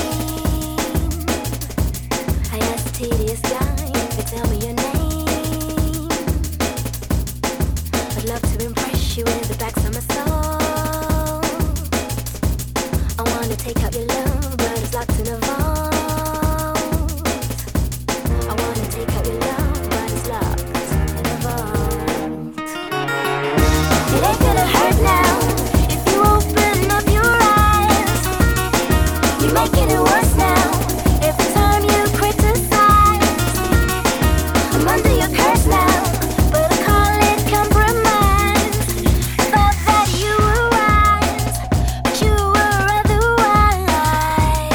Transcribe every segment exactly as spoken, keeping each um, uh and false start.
I ask the tedious guy to tell me your name. I'd love to impress you with the black summer soul. I wanna take out your love, but it's locked in a vault. I wanna take out your love, but it's locked in a vault. It ain't gonna hurt now if you open up your eyes. You're making it worse now every time you criticize. I'm under your curse now, but I call it compromise. I thought that you were wise, but you were otherwise.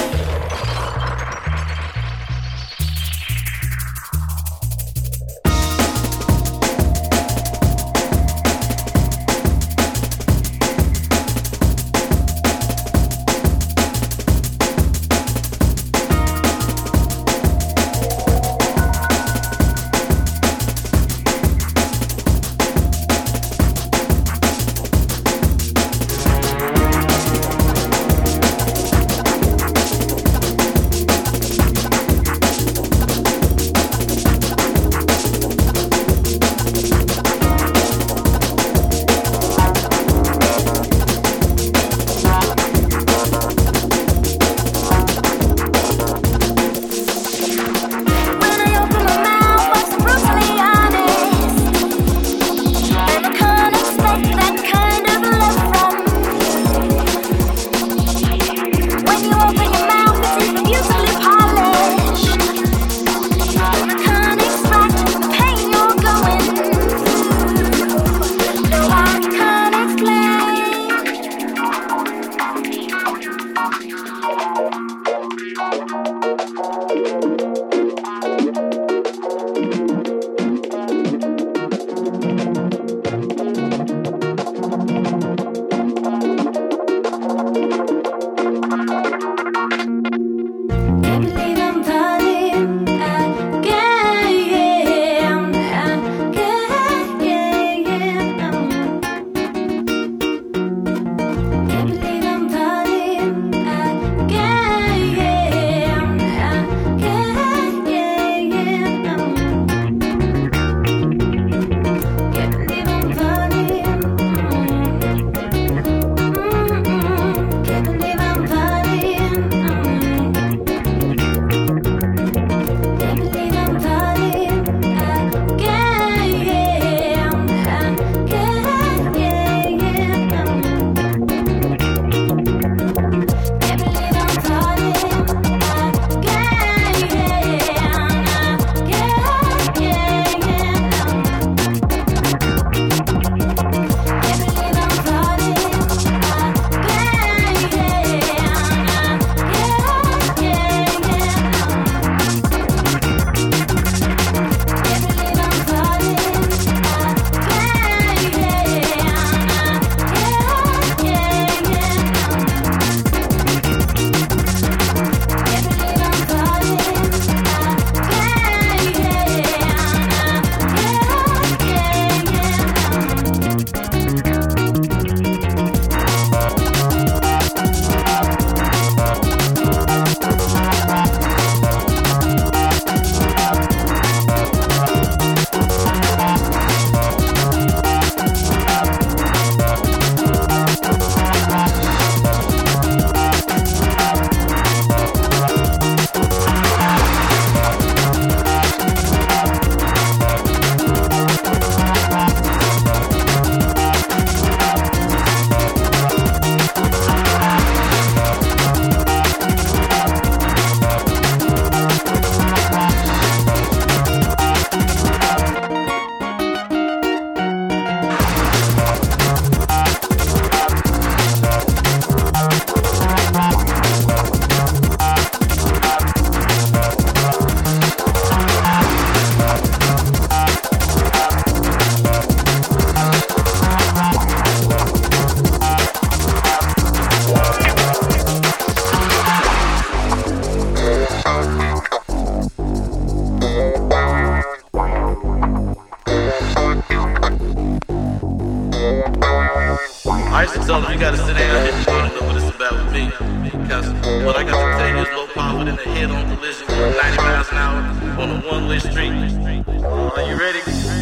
head on collision with ninety miles an hour on a one-way street. Are you ready?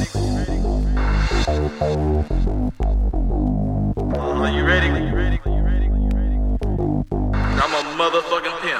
Are you ready? I'm a motherfucking pimp.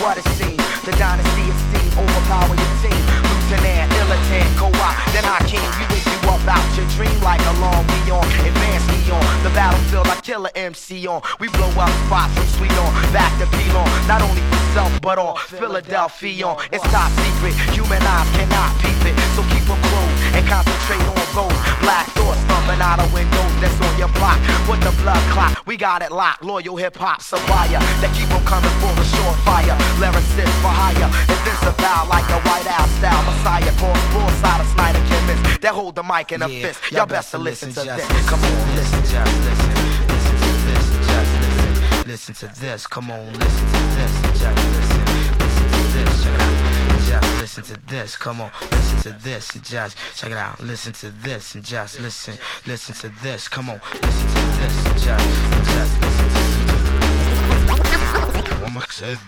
what it seems. The dynasty of steam overpower your team. Lieutenant, Illitant, go out, then Hakeem. We wake you up out your dream like a long we on. Advance me on the battlefield, I kill a M C on. We blow up spots from Sweet on back to Pelon. Not only for self, but on Philadelphia on. It's top secret, human eyes cannot peep it. So keep them closed and concentrate on gold. Black thoughts thumping out of windows that's on your block. With the blood clot, we got it locked. Loyal hip-hop supplier that keep them coming for a short fire. Lyricist for hire, invincible like a White Owl style Messiah. Call full side of Snyder chemists that hold the mic in a yeah, fist. Y'all best to listen to this. Listen, Come on, listen, just listen. Listen to this, just listen. Listen to this. Come on, listen to this, just listen. Listen to this, check it out. Just listen to this. Come on, listen to this and just check it out. Listen to this and just listen. Listen to this. Come on, listen to this and just just listen to this. One more said.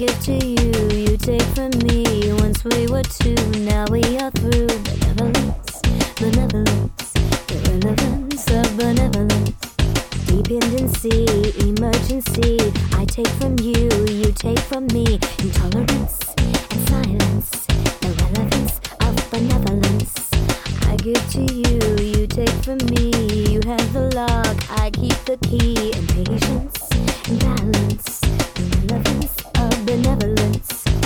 give to you, you take from me. Once we were two, now we are through. Benevolence, benevolence, irrelevance of benevolence. Dependency, emergency. I take from you, you take from me. Intolerance and silence, irrelevance of benevolence. I give to you, you take from me. You have the lock, I keep the key. Impatience and balance, irrelevance of benevolence.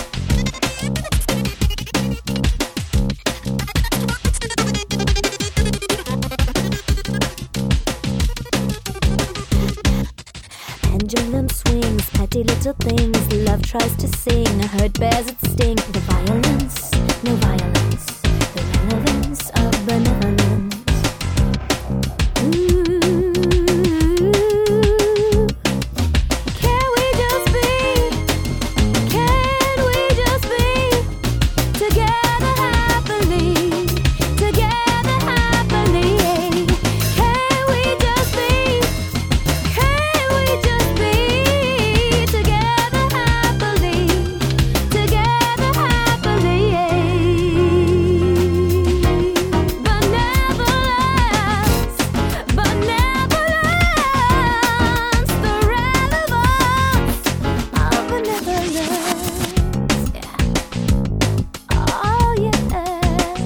Pendulum swings, petty little things. Love tries to sing, hurt bears its sting. The violence, no violence. The relevance of benevolence. Ooh. Can we just be? Can we just be together happily? Together happily. Can we just be? Can we just be together happily? Together happily. Benevolence, benevolence, the relevance of benevolence. Yeah. Oh yeah.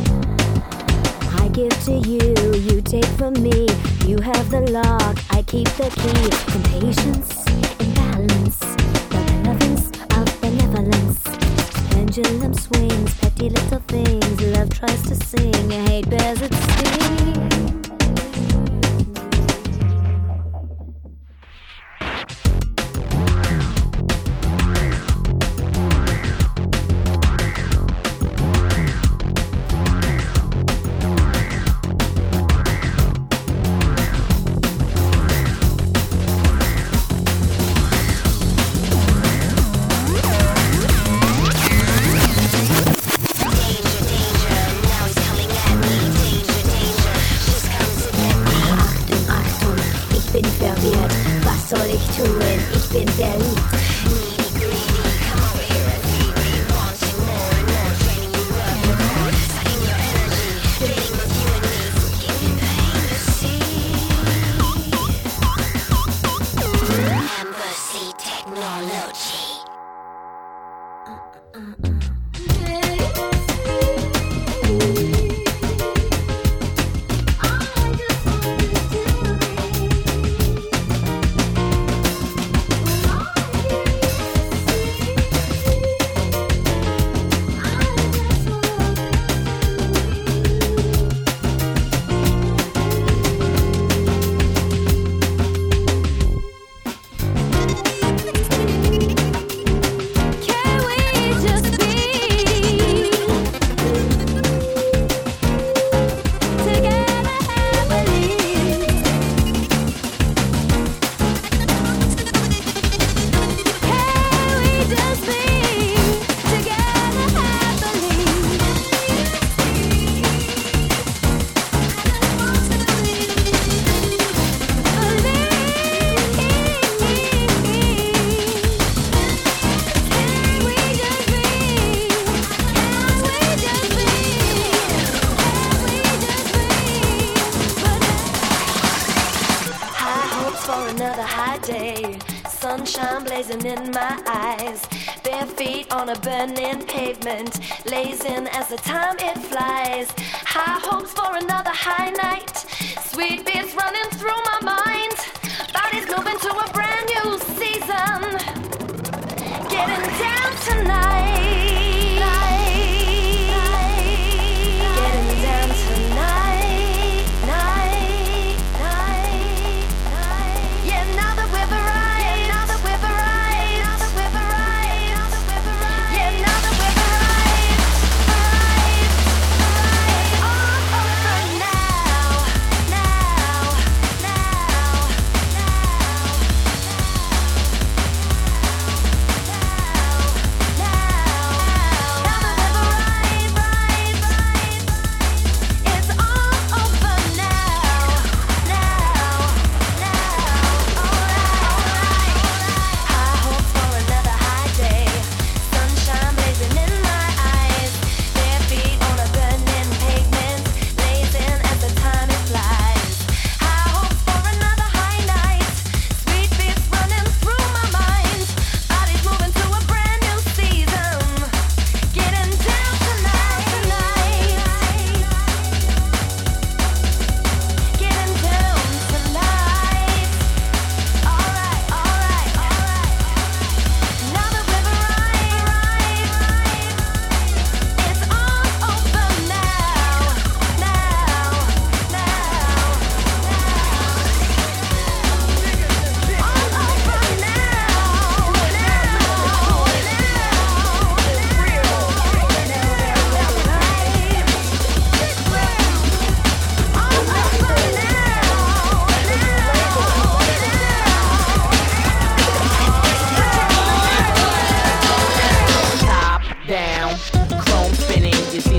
I give to you, you take from me. You have the lock, I keep the key. Impatience, imbalance, the relevance of benevolence. Pendulum swings, petty little things. Love tries to sing, hate bears its sting. Was soll ich tun? Ich bin verliebt. Embassy Technology. Sunshine blazing in my eyes, bare feet on a burning pavement, lazing as the time it flies. High hopes for another high night, sweet beats running through my mind, bodies moving to a brand new season, getting down tonight. Getting down tonight, night, night, night. Yeah, now that we've arrived, now that we've arrived, now that we've arrived, now that we've arrived. Yeah, now that we've arrived, arrived, arrived. All over now, now, now, now.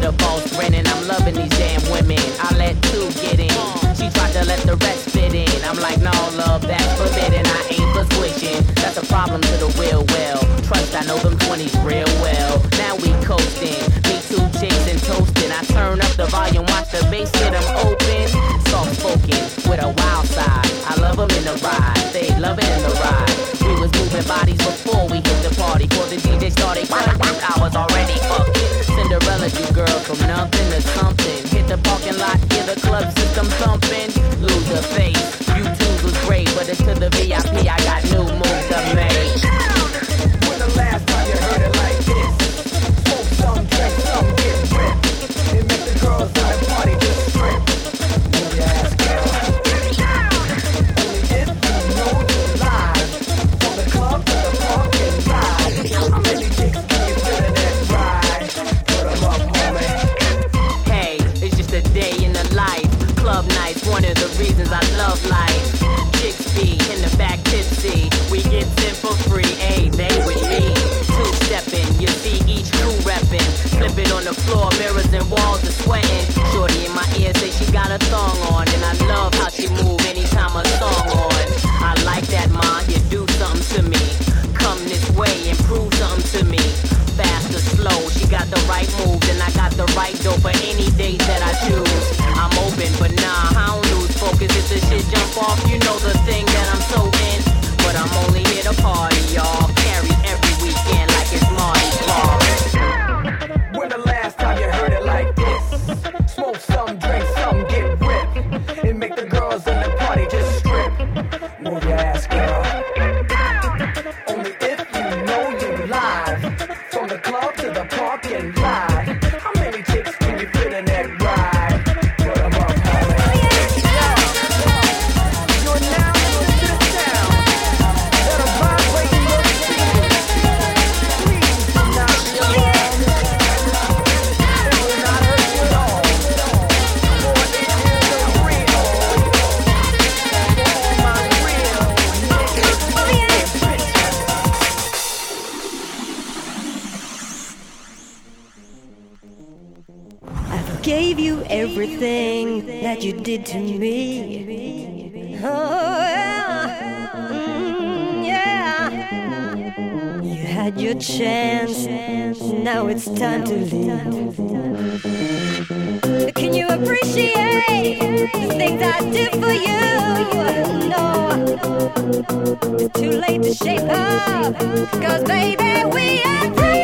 the boss grinning. I'm loving these damn women. I let two get in. She tried to let the rest fit in. I'm like, no, love, that's forbidden. I ain't for squishing. That's a problem to the real well. Trust, I know them twenties real well. Now we coasting. Me two chicks and toasting. I turn up the volume, watch the bass hit them open. Soft spoken with a wild side. I love them in the ride. They love it in the ride. We was moving bodies before we hit the party. Before the D J started cutting, I was already fucking. Cinderella, you girl, from nothing to something. Hit the parking lot, hear the club system thumping. Lose the face. You twos was great, but it's to the V I P. I got new moves to make. When the last time you heard it like this? Smoke some, drink some, get ripped. And make the girls in the party just strip. Move your ass, girl. Only if you know you're live. From the club to the parking ride. How many chicks can you fit in that ride? Put 'em up, homie. Hey, it's just a day in the life. Club nights, one of the reasons I love life. Chicks be in the back tipsy. We get in for free, ayy, they with me. Two-stepping, you see each crew reppin'. Flipping on the floor, mirrors and walls are sweating. Shorty in my ear say she got a thong on. And I love how she move anytime a song on. I like that, ma, you do something to me. Come this way and prove something to me. Fast or slow, she got the right moves. And I got the right dope for any days that I choose. I'm open, but nah, I don't lose focus. If the shit jump off, you know the thing that I'm so in. But I'm only here to party, y'all. Carry every weekend like it's Mardi Gras. When the last time you heard it like this? Smoke some, drink some, get ripped. And make the girls in the party just strip. Move your ass, girl. Only if you know you're live. From the club to the parking lot. How many chicks can you fit in that ride? Put 'em up, homie. You're now in the sound that are vibrating your speakers. Please do not be alarmed. It will not hurt you at all. For it is the real. For my real niggas and bitches. I forgave you everything that you did to me. Oh, yeah. Mm, yeah. You had your chance, now it's time to leave. Can you appreciate the things I did for you? No, it's too late to shape up, 'cause baby, we are free.